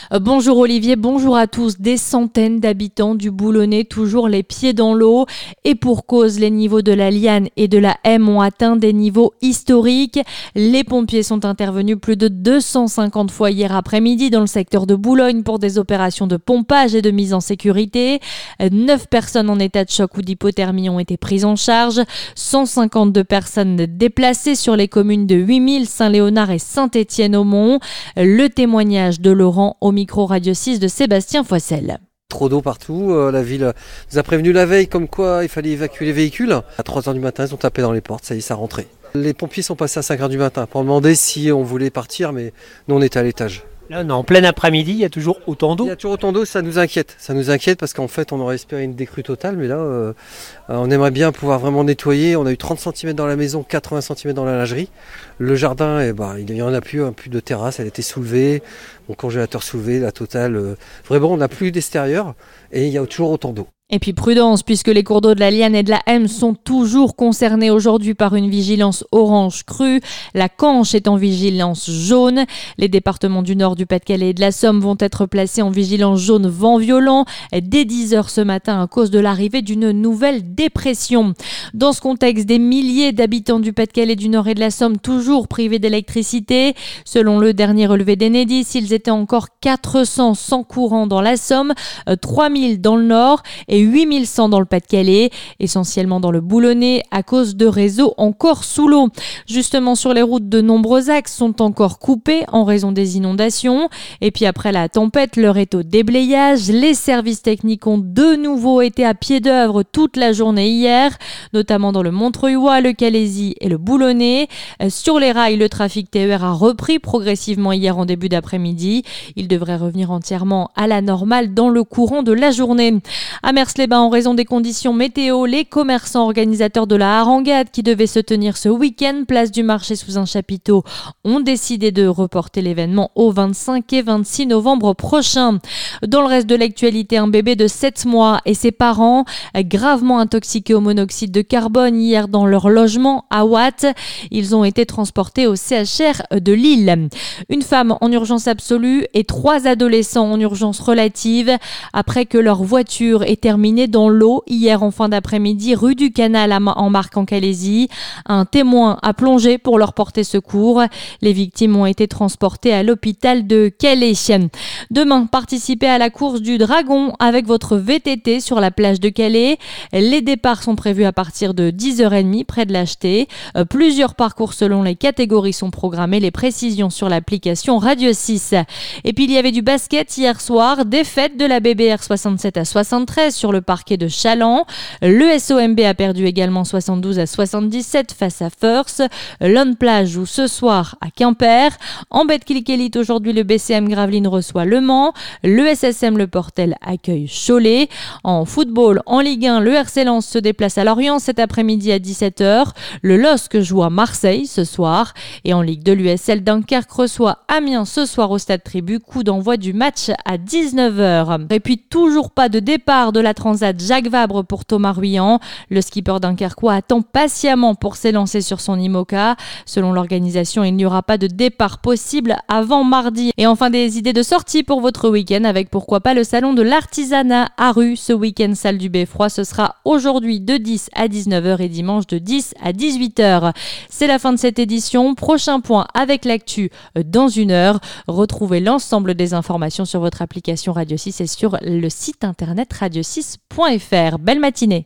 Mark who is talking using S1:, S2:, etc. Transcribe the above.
S1: Bonjour Olivier, bonjour à tous. Des centaines d'habitants du Boulonnais, toujours les pieds dans l'eau. Et pour cause, les niveaux de la Liane et de la M ont atteint des niveaux historiques. Les pompiers sont intervenus plus de 250 fois hier après-midi dans le secteur de Boulogne pour des opérations de pompage et de mise en sécurité. 9 personnes en état de choc ou d'hypothermie ont été prises en charge. 152 personnes déplacées sur les communes de 8000, Saint-Léonard et Saint-Étienne-au-Mont. Le témoignage de Laurent au micro Radio 6 de Sébastien Foissel.
S2: Trop d'eau partout, la ville nous a prévenu la veille comme quoi il fallait évacuer les véhicules. À 3h du matin, ils ont tapé dans les portes, ça y est, ça rentrait. Les pompiers sont passés à 5h du matin pour demander si on voulait partir, mais nous on était à l'étage.
S3: Là, on est en plein après-midi, il y a toujours autant d'eau.
S2: Il y a toujours autant d'eau, ça nous inquiète. Ça nous inquiète parce qu'en fait, on aurait espéré une décrue totale, mais là, on aimerait bien pouvoir vraiment nettoyer. On a eu 30 cm dans la maison, 80 cm dans la lingerie. Le jardin, il n'y en a plus de terrasse, elle a été soulevée. Mon congélateur soulevé, la totale. Vraiment, on n'a plus d'extérieur et il y a toujours autant d'eau.
S1: Et puis prudence, puisque les cours d'eau de la Liane et de la M sont toujours concernés aujourd'hui par une vigilance orange crue. La Canche est en vigilance jaune. Les départements du Nord, du Pas-de-Calais et de la Somme vont être placés en vigilance jaune vent violent dès 10h ce matin à cause de l'arrivée d'une nouvelle dépression. Dans ce contexte, des milliers d'habitants du Pas-de-Calais, du Nord et de la Somme toujours privés d'électricité. Selon le dernier relevé d'Enedis, ils étaient encore 400 sans courant dans la Somme, 3000 dans le Nord et 8100 dans le Pas-de-Calais, essentiellement dans le Boulonnais à cause de réseaux encore sous l'eau. Justement, sur les routes, de nombreux axes sont encore coupés en raison des inondations. Et puis après la tempête, l'heure est au déblayage. Les services techniques ont de nouveau été à pied d'œuvre toute la journée hier, notamment dans le Montreuilois, le Calaisis et le Boulonnais. Sur les rails, le trafic TER a repris progressivement hier en début d'après-midi. Il devrait revenir entièrement à la normale dans le courant de la journée. À Mers-les-Bains, en raison des conditions météo, les commerçants organisateurs de la harangade qui devait se tenir ce week-end, place du marché sous un chapiteau, ont décidé de reporter l'événement au 25 et 26 novembre prochain. Dans le reste de l'actualité, un bébé de 7 mois et ses parents gravement intoxiqués au monoxyde de carbone hier dans leur logement à Watt. Ils ont été transportés au CHR de Lille. Une femme en urgence absolue et 3 adolescents en urgence relative après que leur voiture ait terminé dans l'eau hier en fin d'après-midi rue du Canal en Marque en Calaisis. Un témoin a plongé pour leur porter secours. Les victimes ont été transportées à l'hôpital de Calais. Demain, participez à la course du Dragon avec votre VTT sur la plage de Calais. Les départs sont prévus à partir de 10h30 près de l'Acheté. Plusieurs parcours selon les catégories sont programmés. Les précisions sur l'application Radio 6. Et puis il y avait du basket hier soir. Défaite de la BBR 67 à 73 sur le parquet de Chaland. Le SOMB a perdu également 72 à 77 face à First. Lone Plage joue ce soir à Quimper. En Betclic Elite, aujourd'hui, le BCM Gravelines reçoit Le Mans. Le SSM Le Portel accueille Cholet. En football, en Ligue 1, le RC Lens se déplace à Lorient cet après-midi à 17h. Le LOSC joue à Marseille ce soir. Et en Ligue 2, l'USL Dunkerque reçoit Amiens ce soir au Stade Tribu. Coup d'envoi du match à 19h. Et puis toujours pas de départ de la Transat Jacques Vabre pour Thomas Ruyant. Le skipper dunkerquois attend patiemment pour s'élancer sur son IMOCA. Selon l'organisation, il n'y aura pas de départ possible avant mardi. Et enfin, des idées de sortie pour votre week-end avec pourquoi pas le salon de l'artisanat à Rue. Ce week-end, salle du Beffroi, ce sera aujourd'hui de 10 à 19h et dimanche de 10 à 18h. C'est la fin de cette édition. Prochain point avec l'actu dans 1 heure. Retrouvez l'ensemble des informations sur votre application Radio 6 et sur le site internet radio6.fr. Belle matinée.